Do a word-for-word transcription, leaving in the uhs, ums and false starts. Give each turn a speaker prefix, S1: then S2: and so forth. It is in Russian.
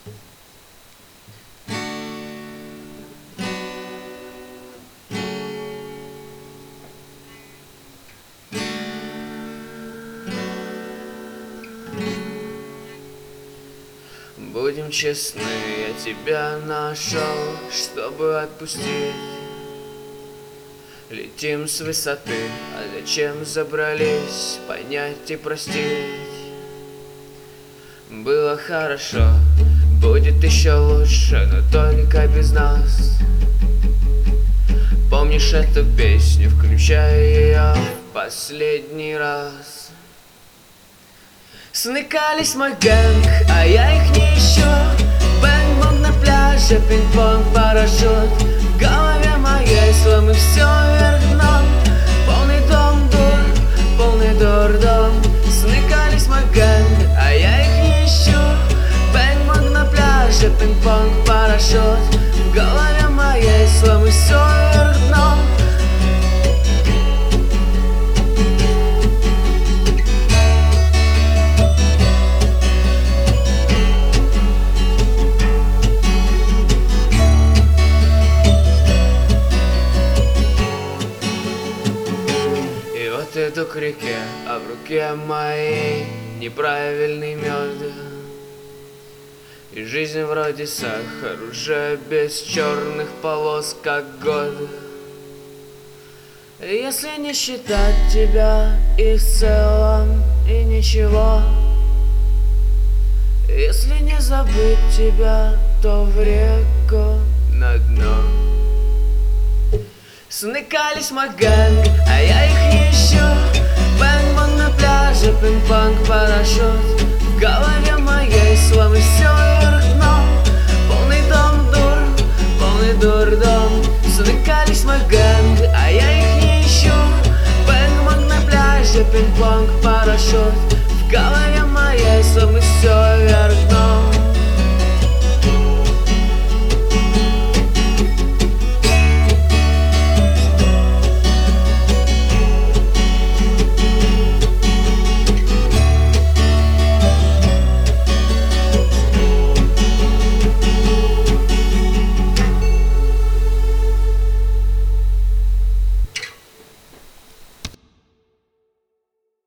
S1: Будем честны, я тебя нашел, чтобы отпустить. Летим с высоты, а зачем забрались, понять и простить. Было хорошо, будет еще лучше, но только без нас. Помнишь эту песню, включай ее в последний раз. Смыкались мой гэнг, а я их не ищу. Бэнг-бонг на пляже, пинг-понг, парашют. В голове моей сломы все вверх дном. Полный дом дур, полный дурдом. Смыкались мой гэнг, а я их не ищу. Бэнг-бонг на пляже, пинг-понг, парашют. В голове моей сломы все вверх дном. Иду к реке, а в руке моей неправильный мед. И жизнь вроде сахар, уже без черных полос, как год. Если не считать тебя и в целом, и ничего. Если не забыть тебя, то в реку на дно. Смыкались мой гэнг, а я их не ищу. Бэнг-бонг на пляже, пинг-понг, парашют. В голове моей сломы все вверх дном. Полный дом дур, полный дурдом. Смыкались мой гэнг, а я их не ищу. Бэнг-бонг на пляже, пинг-понг, парашют.